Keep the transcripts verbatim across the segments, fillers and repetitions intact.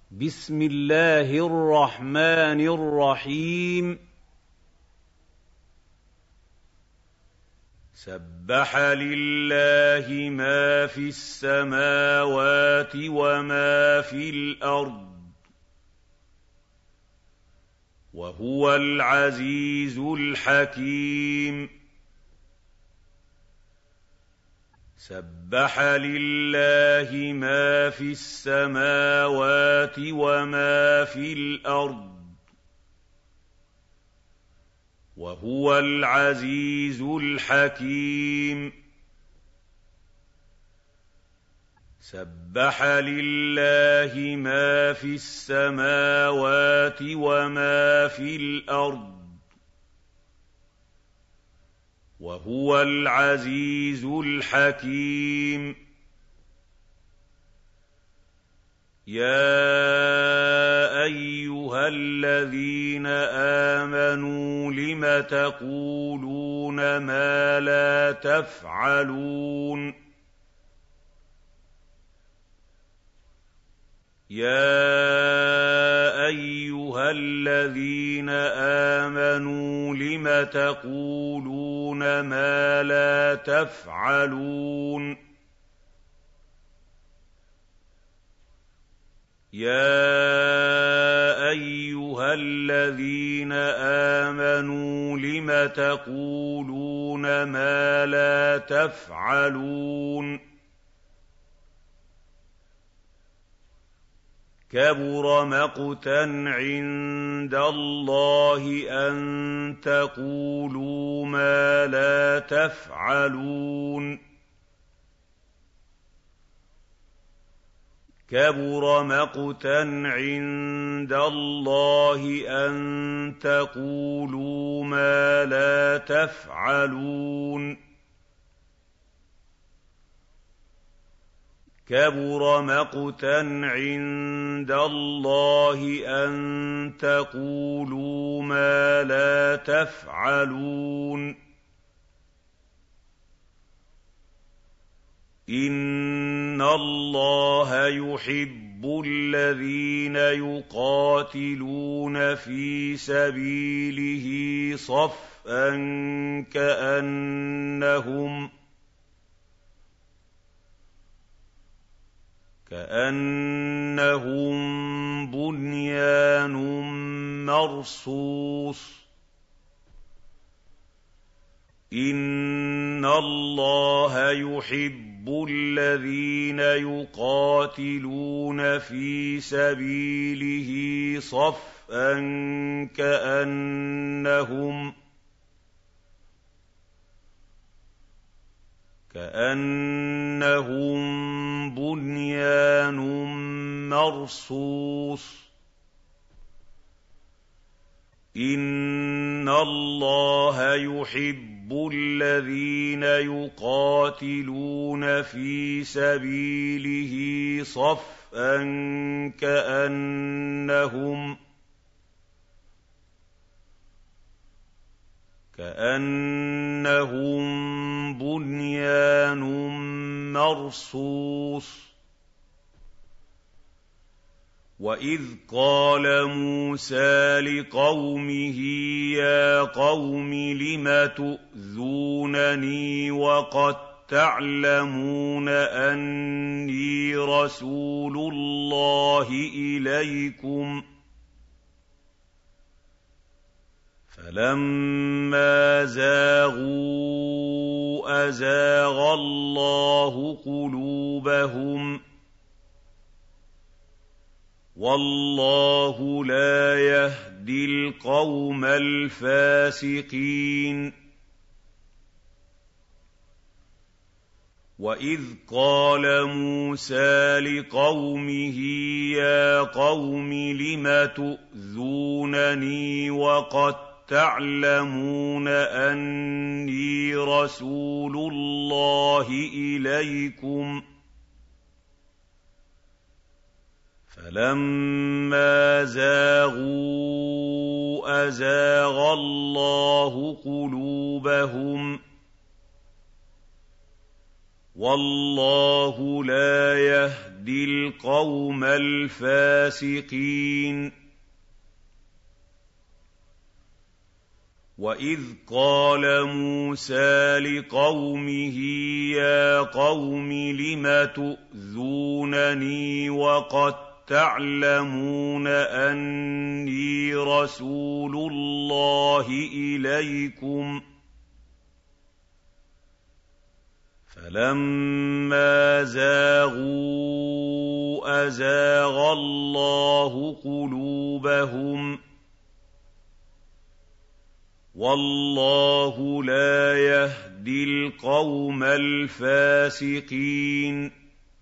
بسم الله الرحمن الرحيم سبح لله ما في السماوات وما في الأرض وهو العزيز الحكيم سبح لله ما في السماوات وما في الأرض وهو العزيز الحكيم سبح لله ما في السماوات وما في الأرض وهو العزيز الحكيم يا أيها الذين آمنوا لم تقولون ما لا تفعلون يا أيها الذين آمنوا لم تقولون ما لا تفعلون يا أيها الذين آمنوا لم تقولون ما لا تفعلون كبر مقتا عند الله أن تقولوا ما لا تفعلون كبر مقتا عند الله أن تقولوا ما لا تفعلون كبر مقتا عند الله أن تقولوا ما لا تفعلون إن الله يحب الذين يقاتلون في سبيله صفا كأنهم كأنهم بنيان مرصوص إن الله يحب الذين يقاتلون في سبيله صفا كأنهم كأنهم بنيان مرصوص إن الله يحب الذين يقاتلون في سبيله صفا كأنهم كأنهم بنيان مرصوص وإذ قال موسى لقومه يا قوم لم تؤذونني وقد تعلمون أني رسول الله إليكم فلما زاغوا أزاغ الله قلوبهم والله لا يهدي القوم الفاسقين وإذ قال موسى لقومه يا قوم لم تؤذونني وقد تعلمون أني رسول الله إليكم فلما زاغوا أزاغ الله قلوبهم والله لا يهدي يَهْدِي الْقَوْمَ الْفَاسِقِينَ وَإِذْ قَالَ مُوسَىٰ لِقَوْمِهِ يَا قَوْمِ لِمَ تُؤْذُونَنِي وَقَد تَّعْلَمُونَ أَنِّي رَسُولُ اللَّهِ إِلَيْكُمْ ۖ فَلَمَّا زَاغُوا أَزَاغَ اللَّهُ قُلُوبَهُمْ ۚ وَاللَّهُ لَا يَهْدِي الْقَوْمَ الْفَاسِقِينَ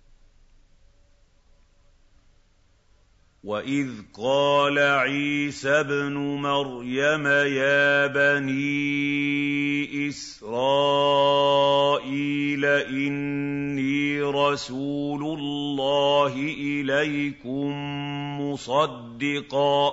وَإِذْ قَالَ عِيسَى ابْنُ مَرْيَمَ يَا بَنِي إِسْرَائِيلَ إِنِّي رَسُولُ اللَّهِ إِلَيْكُم مُّصَدِّقًا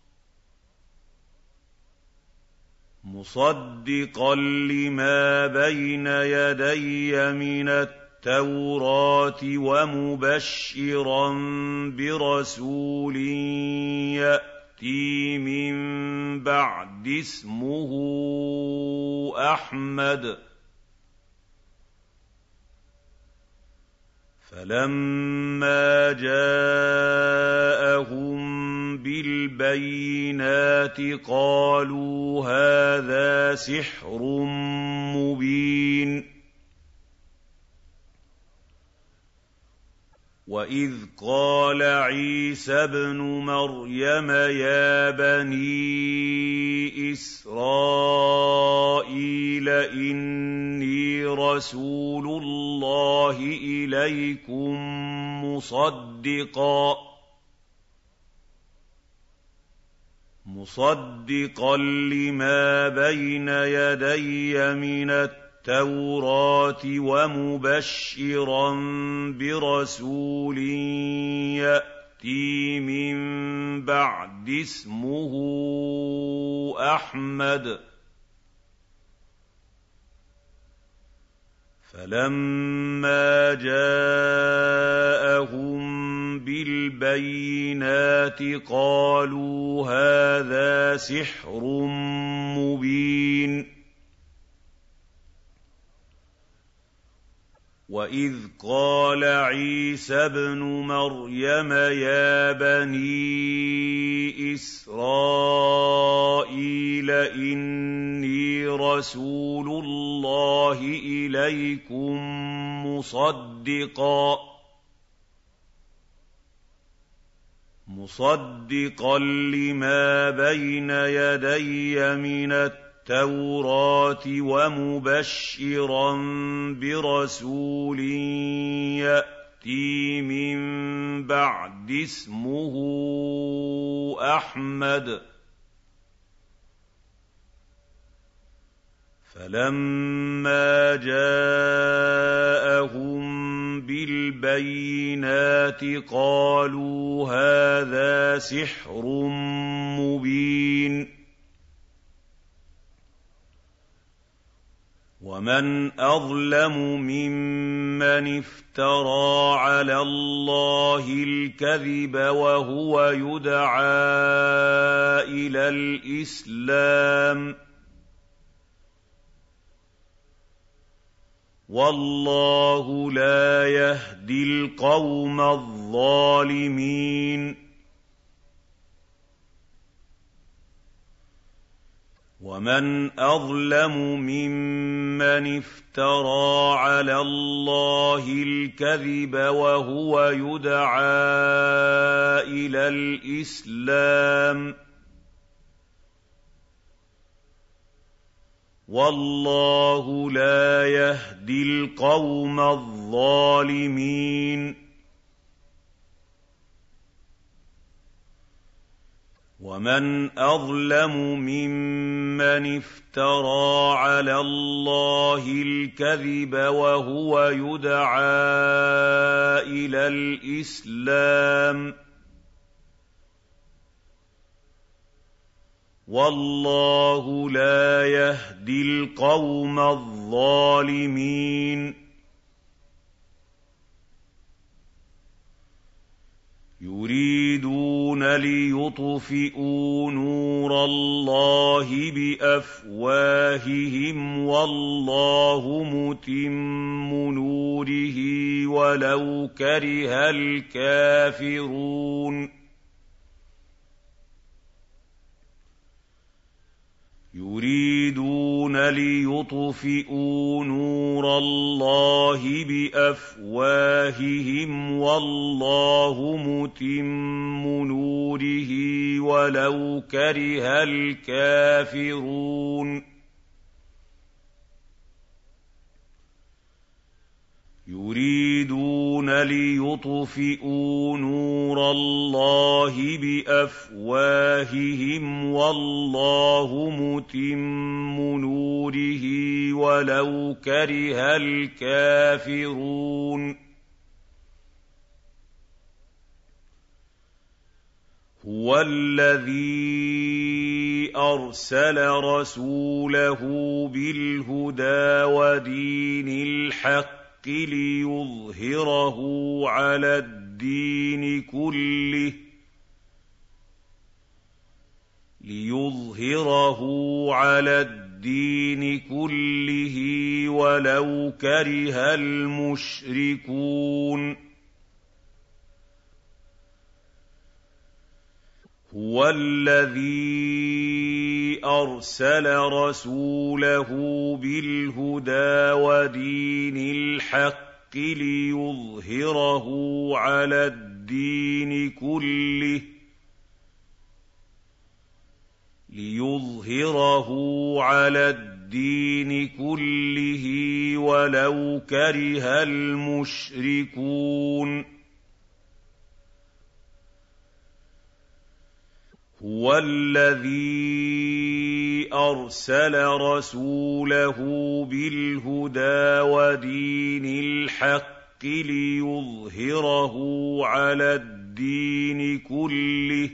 مُصَدِّقًا لِّمَا بَيْنَ يَدَيَّ مِنَ التَّوْرَاةِ وَمُبَشِّرًا بِرَسُولٍ يَأْتِي مِن بَعْدِي اسْمُهُ أَحْمَدُ ۖ فَلَمَّا جَاءَهُم بِالْبَيِّنَاتِ قَالُوا هَٰذَا سِحْرٌ مُّبِينٌ وَإِذْ قَالَ عِيسَى ابْنُ مَرْيَمَ يَا بَنِي إِسْرَائِيلَ إِنِّي رَسُولُ اللَّهِ إِلَيْكُم مُّصَدِّقًا مُصَدِّقًا لِّمَا بَيْنَ يَدَيَّ مِنَ التَّوْرَاةِ وَمُبَشِّرًا بِرَسُولٍ يَأْتِي مِن بَعْدِي اسْمُهُ أَحْمَدُ ۖ فَلَمَّا جَاءَهُم بِالْبَيِّنَاتِ قَالُوا هَٰذَا سِحْرٌ مُّبِينٌ وَإِذْ قَالَ عِيسَى ابْنُ مَرْيَمَ يَا بَنِي إِسْرَائِيلَ إِنِّي رَسُولُ اللَّهِ إِلَيْكُم مُّصَدِّقًا مُصَدِّقًا لِّمَا بَيْنَ يَدَيَّ مِنَ التَّوْرَاةِ وَمُبَشِّرًا بِرَسُولٍ يَأْتِي مِن بَعْدِي اسْمُهُ أَحْمَدُ ۖ فَلَمَّا جَاءَهُم بِالْبَيِّنَاتِ قَالُوا هَٰذَا سِحْرٌ مُّبِينٌ وَمَنْ أَظْلَمُ مِمَّنِ افْتَرَىٰ عَلَى اللَّهِ الْكَذِبَ وَهُوَ يُدْعَىٰ إِلَى الْإِسْلَامِ ۚ وَاللَّهُ لَا يَهْدِي الْقَوْمَ الظَّالِمِينَ وَمَنْ أَظْلَمُ مِمَّنِ افْتَرَىٰ عَلَى اللَّهِ الْكَذِبَ وَهُوَ يُدْعَىٰ إِلَى الْإِسْلَامِ ۚ وَاللَّهُ لَا يَهْدِي الْقَوْمَ الظَّالِمِينَ وَمَنْ أَظْلَمُ مِمَّنِ افْتَرَىٰ عَلَى اللَّهِ الْكَذِبَ وَهُوَ يُدْعَىٰ إِلَى الْإِسْلَامِ ۚ وَاللَّهُ لَا يَهْدِي الْقَوْمَ الظَّالِمِينَ يُرِيدُونَ لِيُطْفِئُوا نُورَ اللَّهِ بِأَفْوَاهِهِمْ وَاللَّهُ مُتِمُّ نُورِهِ وَلَوْ كَرِهَ الْكَافِرُونَ يُرِيدُونَ لِيُطْفِئُوا نُورَ اللَّهِ بِأَفْوَاهِهِمْ وَاللَّهُ مُتِمُّ نُورِهِ وَلَوْ كَرِهَ الْكَافِرُونَ يُرِيدُونَ لِيُطْفِئُوا نُورَ اللَّهِ بِأَفْوَاهِهِمْ وَاللَّهُ مُتِمُّ نُورِهِ وَلَوْ كَرِهَ الْكَافِرُونَ هُوَ الَّذِي أَرْسَلَ رَسُولَهُ بِالْهُدَىٰ وَدِينِ الْحَقِّ لِيُظْهِرَهُ عَلَى الدِّينِ كُلِّهِ لِيُظْهِرَهُ عَلَى الدِّينِ كُلِّهِ وَلَوْ كَرِهَ الْمُشْرِكُونَ هُوَ الَّذِي أَرْسَلَ رَسُولَهُ بِالْهُدَىٰ وَدِينِ الْحَقِّ لِيُظْهِرَهُ عَلَى الدِّينِ كُلِّهِ لِيُظْهِرَهُ عَلَى الدِّينِ كُلِّهِ وَلَوْ كَرِهَ الْمُشْرِكُونَ هُوَ الَّذِي أَرْسَلَ رَسُولَهُ بِالْهُدَىٰ وَدِينِ الْحَقِّ لِيُظْهِرَهُ عَلَى الدِّينِ كُلِّهِ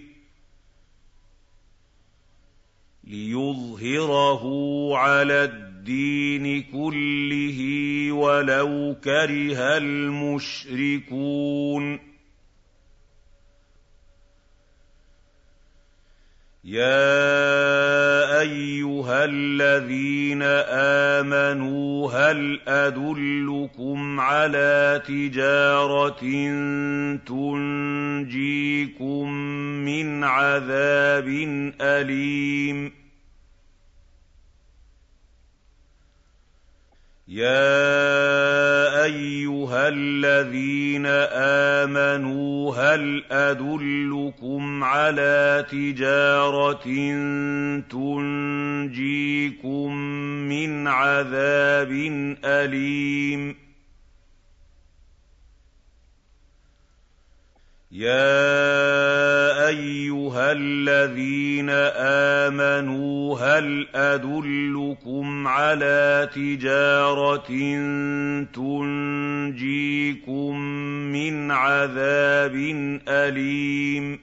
لِيُظْهِرَهُ عَلَى الدِّينِ كُلِّهِ وَلَوْ كَرِهَ الْمُشْرِكُونَ يَا أَيُّهَا الَّذِينَ آمَنُوا هَلْ أَدُلُّكُمْ عَلَىٰ تِجَارَةٍ تُنجِيكُم مِّنْ عَذَابٍ أَلِيمٍ يَا أَيُّهَا الَّذِينَ آمَنُوا هَلْ أَدُلُّكُمْ عَلَىٰ تِجَارَةٍ تُنجِيكُم مِّنْ عَذَابٍ أَلِيمٍ يَا أَيُّهَا الَّذِينَ آمَنُوا هَلْ أَدُلُّكُمْ عَلَىٰ تِجَارَةٍ تُنجِيكُم مِّنْ عَذَابٍ أَلِيمٍ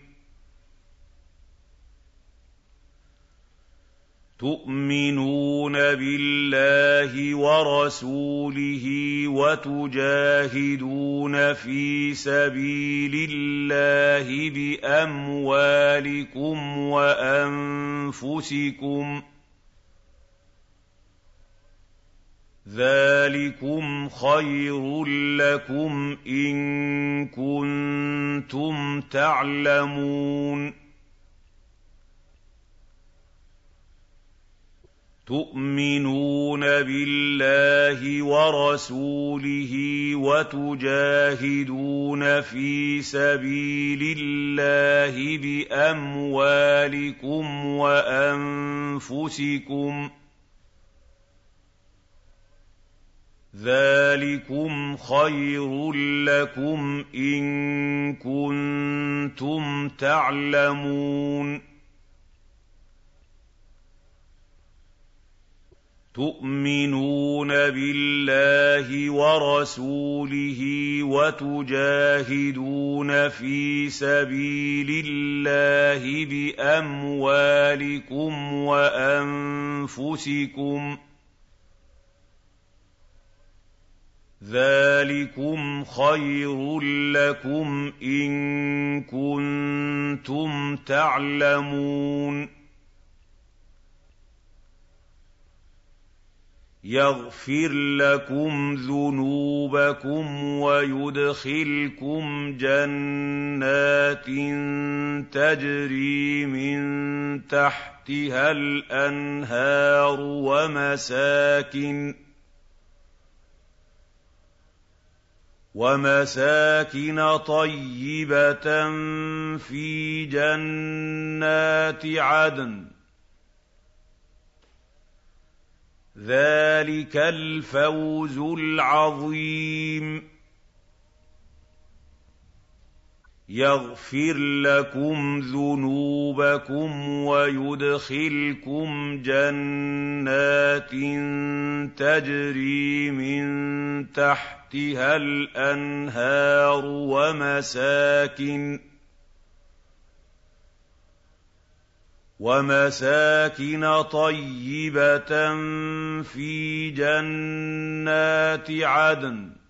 تُؤْمِنُونَ بِاللَّهِ وَرَسُولِهِ وَتُجَاهِدُونَ فِي سَبِيلِ اللَّهِ بِأَمْوَالِكُمْ وَأَنفُسِكُمْ ۚ ذَٰلِكُمْ خَيْرٌ لَّكُمْ إِن كُنتُمْ تَعْلَمُونَ تُؤْمِنُونَ بِاللَّهِ وَرَسُولِهِ وَتُجَاهِدُونَ فِي سَبِيلِ اللَّهِ بِأَمْوَالِكُمْ وَأَنفُسِكُمْ ۚ ذَٰلِكُمْ خَيْرٌ لَّكُمْ إِن كُنتُمْ تَعْلَمُونَ تُؤْمِنُونَ بِاللَّهِ وَرَسُولِهِ وَتُجَاهِدُونَ فِي سَبِيلِ اللَّهِ بِأَمْوَالِكُمْ وَأَنفُسِكُمْ ۚ ذَٰلِكُمْ خَيْرٌ لَّكُمْ إِن كُنتُمْ تَعْلَمُونَ يَغْفِرْ لَكُمْ ذُنُوبَكُمْ وَيُدْخِلْكُمْ جَنَّاتٍ تَجْرِي مِن تَحْتِهَا الْأَنْهَارُ وَمَسَاكِنَ وَمَسَاكِنَ طَيِّبَةً فِي جَنَّاتِ عَدْنٍ ۚ ذَٰلِكَ الْفَوْزُ الْعَظِيمُ يَغْفِرْ لَكُمْ ذُنُوبَكُمْ وَيُدْخِلْكُمْ جَنَّاتٍ تَجْرِي مِن تَحْتِهَا الْأَنْهَارُ وَمَسَاكِنَ وَمَسَاكِنَ طَيِّبَةً فِي جَنَّاتِ عَدْنٍ ۚ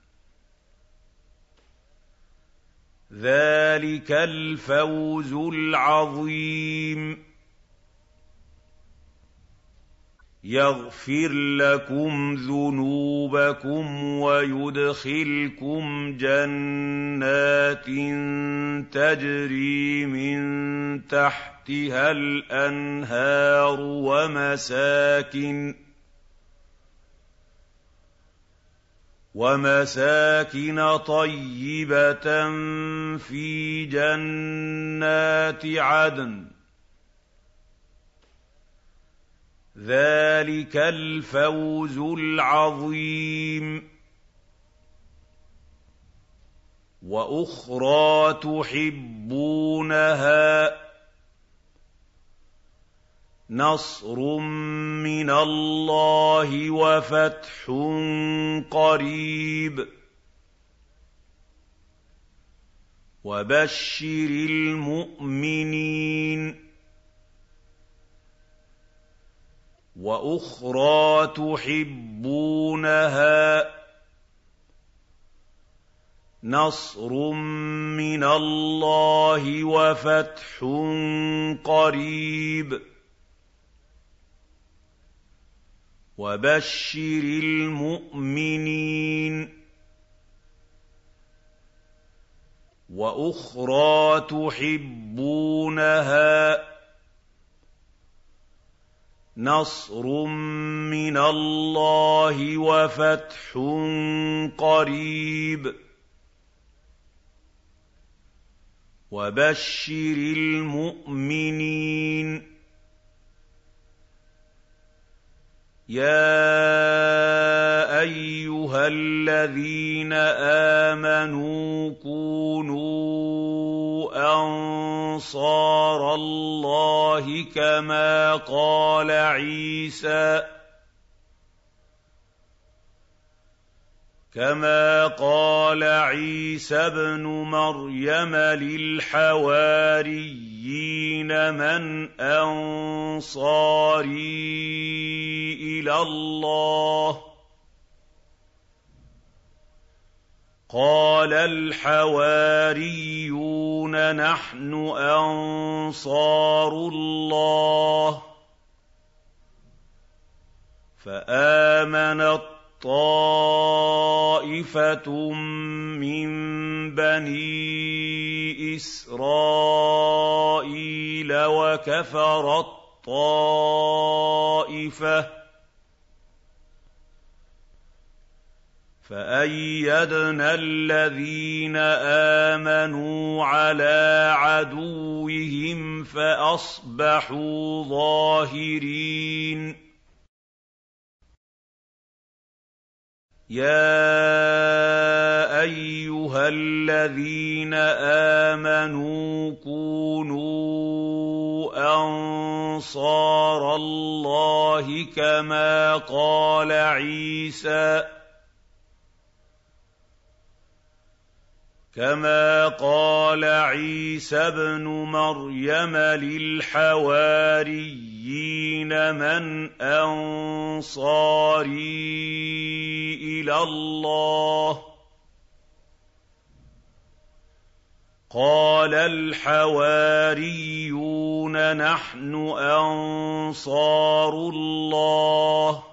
ذَٰلِكَ الْفَوْزُ الْعَظِيمُ يَغْفِرْ لَكُمْ ذُنُوبَكُمْ وَيُدْخِلْكُمْ جَنَّاتٍ تَجْرِي مِن تَحْتِهَا الْأَنْهَارُ وَمَسَاكِنَ وَمَسَاكِنَ طَيِّبَةً فِي جَنَّاتِ عَدْنٍ ۚ ذَٰلِكَ الْفَوْزُ الْعَظِيمُ وَأُخْرَىٰ تُحِبُّونَهَا ۖ نَصْرٌ مِّنَ اللَّهِ وَفَتْحٌ قَرِيبٌ وَبَشِّرِ الْمُؤْمِنِينَ وَأُخْرَىٰ تُحِبُّونَهَا ۖ نَصْرٌ مِّنَ اللَّهِ وَفَتْحٌ قَرِيبٌ وَبَشِّرِ الْمُؤْمِنِينَ وَأُخْرَىٰ تُحِبُّونَهَا ۖ نَصْرٌ مِّنَ اللَّهِ وَفَتْحٌ قَرِيبٌ وَبَشِّرِ الْمُؤْمِنِينَ يَا أَيُّهَا الَّذِينَ آمَنُوا كُونُوا أَنصَارَ اللَّهِ كَمَا قَالَ عِيسَىٰ كما قال عيسى ابْنُ مَرْيَمَ لِلْحَوَارِيِّينَ مَنْ أَنصَارِي إِلَى اللَّهِ قَالَ الْحَوَارِيُّونَ نَحْنُ أَنصَارُ اللَّهِ فَآمَنَت طَّائِفَةٌ مِّن بَنِي إِسْرَائِيلَ وَكَفَرَت طَّائِفَةٌ فَأَيَّدْنَا الَّذِينَ آمَنُوا عَلَىٰ عَدُوِّهِمْ فَأَصْبَحُوا ظَاهِرِينَ يَا أَيُّهَا الَّذِينَ آمَنُوا كُونُوا أَنصَارَ اللَّهِ كَمَا قَالَ عِيسَى كما قال عيسى ابن مريم للحواريين من أنصاري إلى الله قال الحواريون نحن أنصار الله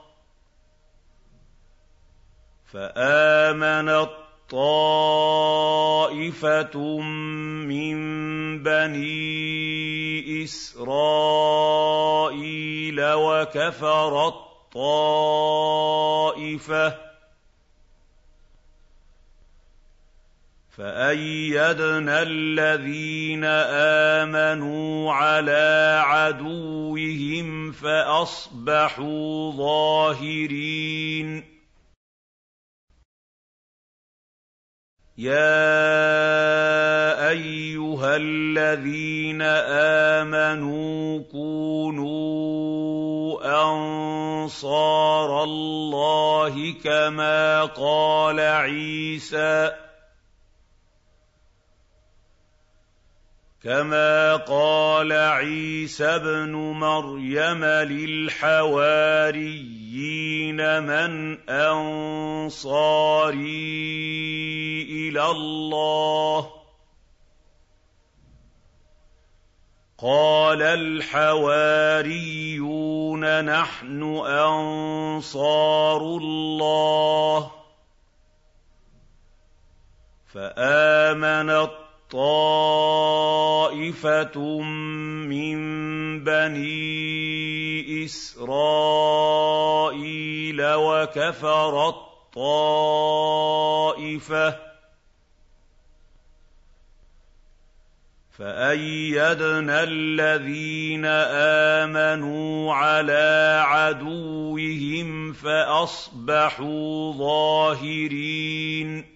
فآمنت طائفة من بني إسرائيل وكفرت طائفة فأيدنا الذين آمنوا على عدوهم فأصبحوا ظاهرين يَا أَيُّهَا الَّذِينَ آمَنُوا كُونُوا أَنصَارَ اللَّهِ كَمَا قَالَ عِيسَى كما قال عيسى ابن مريم للحواريين من أنصاري إلى الله قال الحواريون نحن أنصار الله فآمنت طائفة من بني إسرائيل وكفرت طائفة فأيدنا الذين آمنوا على عدوهم فأصبحوا ظاهرين